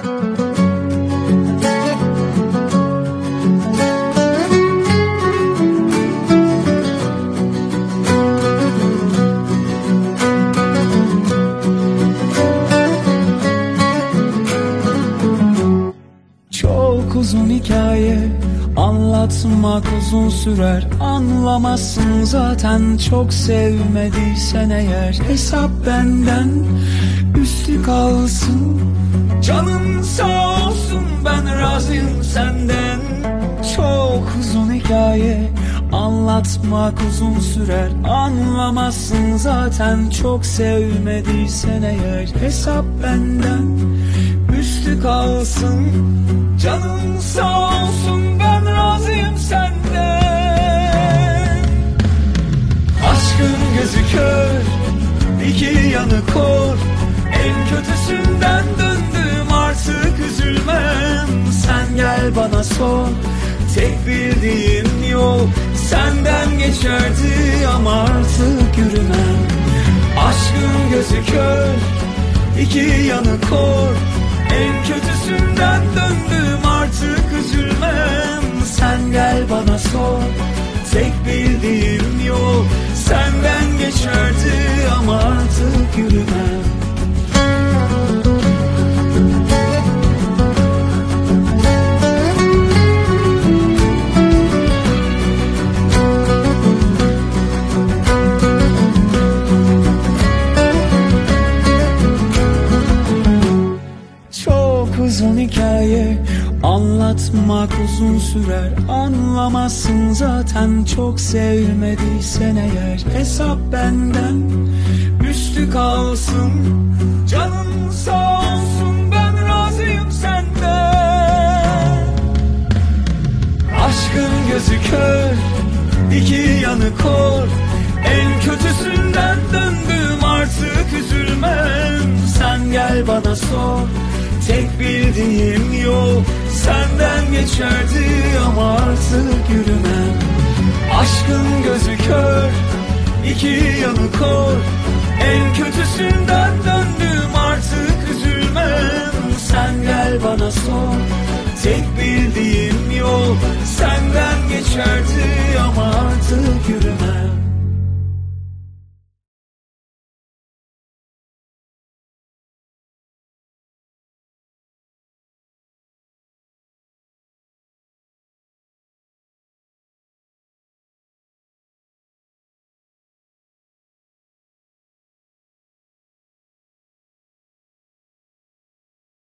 Çok uzun hikaye, anlatmak uzun sürer. Anlamazsın zaten, çok sevmediysen eğer. Hesap benden, üstü kalsın. Canın sağ olsun, ben razıyım senden. Çok uzun hikaye, anlatmak uzun sürer. Anlamazsın zaten, çok sevmediysen eğer. Hesap benden, üstü kalsın. Canın sağ olsun, ben razıyım senden. Aşkın gözü kör, iki yanı kor. En kötüsünden döndüm, artık üzülmem. Sen gel bana sor, tek bildiğim yol senden geçerdi ama artık yürümem. Aşkın gözü kör, iki yanı kor. En kötüsünden döndüm, artık üzülmem. Sen gel bana sor, tek bildiğim yol senden geçerdi ama artık yürümem. Uzun hikaye, anlatmak uzun sürer. Anlamazsın zaten, çok sevmediysen eğer. Hesap benden, üstü kalsın. Canın sağ olsun, ben razıyım senden. Aşkın gözü kör, iki yanı kor. En kötüsünden döndüm, artık üzülmem. Sen gel bana sor, tek bildiğim yol senden geçerdi ama artık yürümem. Aşkın gözü kör, iki yanı kor. En kötüsünden döndüm, artık üzülmem. Sen gel bana sor, tek bildiğim yol senden geçerdi ama artık yürümem.